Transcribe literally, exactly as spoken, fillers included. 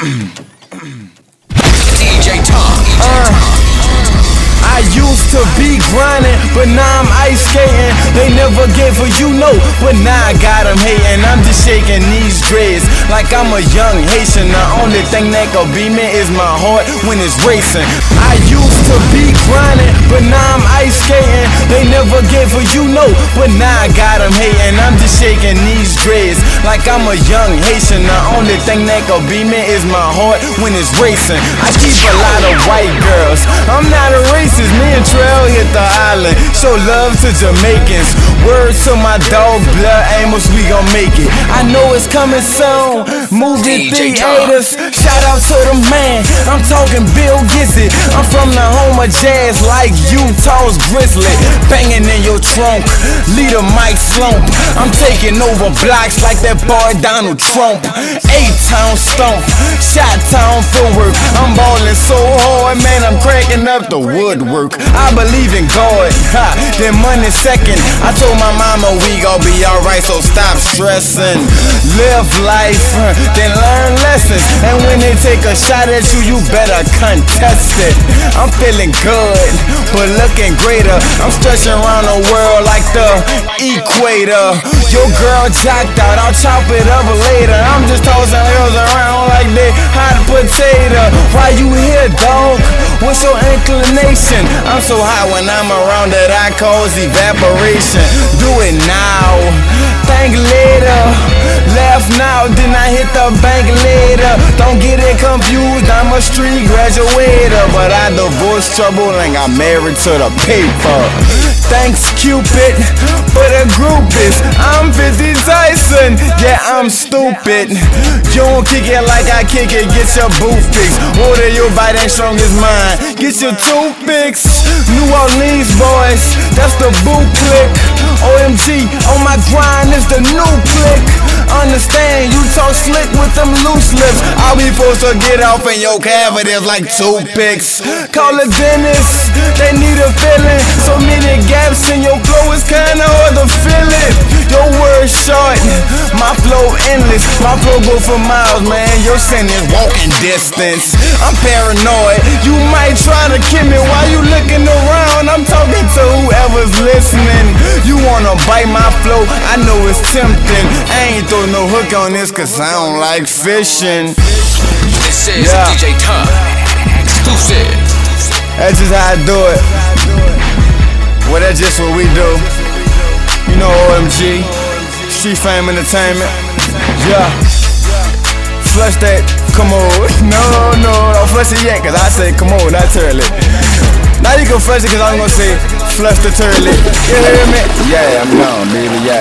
D J Tom. Uh, I used to be grinding, but now I'm ice skating. They never gave a you know, but now I got them hating. I'm just shaking these dreads like I'm a young Haitian. The only thing that could be me is my heart when it's racing. I used to be grinding, but now I'm ice skating. They never gave a you know, but now I got them hating. I'm just shaking these dreads like I'm a young Haitian. The only thing that could be me is my heart when it's racing. I keep a lot of white girls. I'm not a racist. Me and Trail hit the island. Show love to Jamaicans. Word to my dog Blood Amos, we gon' make it. I know it's coming soon. Movie theaters. Shout out to the man. I'm talking Bill Gizzy. I'm from the home of jazz like Utah's Grizzly. Banging in your trunk. Leader Mike Slump. I'm taking over blocks like that boy Donald Trump. A-Town Stomp. Shot-Town footwork. I'm ballin' so hard, man, I'm cracking up the woodwork. I believe in God, ha, then money second. I told my mama we gon' be alright, so stop stressing. Live life, then learn lessons. And when they take a shot at you, you better contest it. I'm feeling good, but looking greater. I'm stretching around the world like the equator. Your girl jacked out, I'll chop it up later. I'm just tossing girls around like they hot potato. Why you here, dog? What's your inclination? I'm so hot when I'm around that I cause evaporation. Do it now, think later. Laugh now, then I hit the bank later. Don't get it confused, I'm a street graduator, but I divorced trouble and got married to the paper. Thanks Cupid for the groupies. I'm fifty Tyson, yeah I'm stupid. You don't kick it like I kick it, get your boot fixed. Water your body ain't strong as mine, get your toothpicks. New Orleans boys, that's the boot click. O M G, on my grind is the new click. Understand, you talk slick with them loose lips. I'll be supposed to get off in your cavities like toothpicks. Call a dentist, they need a filling. So many gaps in your flow, it's kinda hard to feel it. Your words short, my flow endless. My flow go for miles, man, your sentence walking distance. I'm paranoid, you might try to kill me while you looking around. I'm talking to whoever's listening. You wanna bite my flow, I know it's tempting. I ain't throw no hook on this cause I don't like fishing. This is Yeah. D J Tom. Exclusive. That's just how I do it. Well, that's just what we do. You know O M G, Street Fame Entertainment. Yeah. Flush that, come on. No, no, don't flush it yet, cause I say come on, not turlet. Now you can flush it cause I'm gonna say flush the turlet. You hear me? Yeah, I'm gone, baby, yeah.